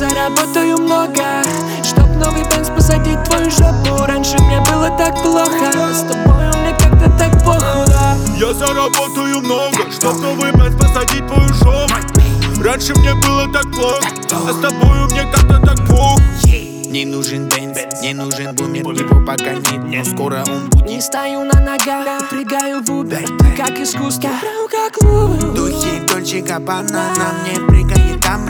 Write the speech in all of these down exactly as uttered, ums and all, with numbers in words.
заработаю много, чтоб новый бенз посадить в твою жопу. Раньше мне было так плохо, с тобою мне как-то так похуй. Я заработаю много, чтоб новый бенз посадить в твою жопу. Раньше мне было так плохо, а с тобою мне как-то так похуй. Не нужен бенз, не нужен бумер, его пока нет, но скоро он будет. Не стою на ногах, прыгаю в убер, как искусство, как лук. Духи Дольче Габбана, на мне прыгает дама.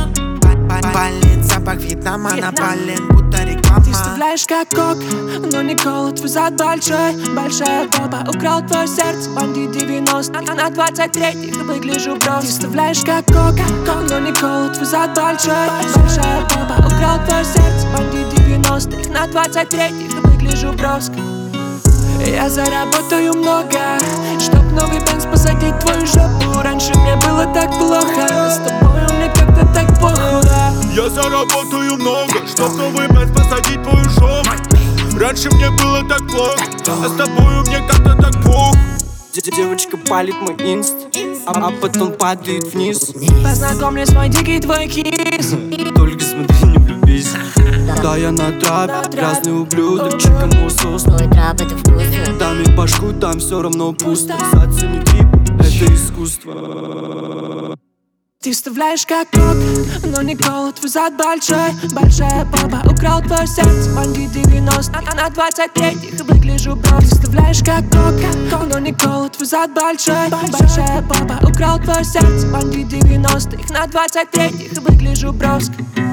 Палит запах Вьетнама, на пален будто реклама. Ты вставляешь как кок, но Никола, твой зад большой. Большая попа, украл твое сердце, бандит девяносто. А на двадцать третьих выгляжу брос. Ты вставляешь как кок, но Никола, твой зад большой. Большая попа, украл твое сердце, бандит девяностых. На двадцать третьих выгляжу броско. Я заработаю много, чтоб новый бенз посадить в твою жопу. Раньше мне было так плохо, с тобою мне как-то так похуй. Я заработаю много, чтоб новый бенз посадить в твою жопу. Раньше мне было так плохо, а с тобою мне как-то так похуй. Девочка палит мой инст, а, а потом падает вниз. Познакомлюсь, мой дикий твой кис. Только смотри, не влюбись. Да, я на трап, грязный ублюдок, чекану сос. Твой трап это вкусно. Там и башку, там все равно пусто. Зацени трип, это искусство. Ты вставляешь как кок, но Никола, твой зад большой. Большая попа, украл твое сердце, бандит девяносто. А на двадцать третьих выгляжу брос. Ты вставляешь как кок, но Никола, твой зад большой. Большая попа, украл твое сердце, бандит девяностых. На двадцать третьих выгляжу броско.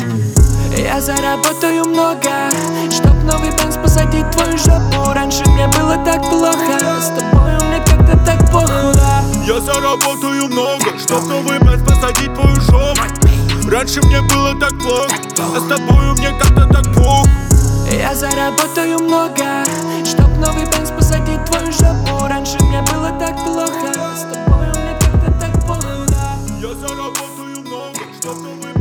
Я заработаю много, чтоб новый бенз посадить в твою жопу. Раньше мне было так плохо, с тобою мне как-то так похуй. Я заработаю много, чтоб новый бенз посадить в твою жопу. Раньше мне было так плохо, а с тобою мне как-то так похуй. Я заработаю много, чтоб новый бенз посадить в твою жопу. Раньше мне было так плохо, с тобою мне как-то так похуй. Я заработаю много, чтоб новый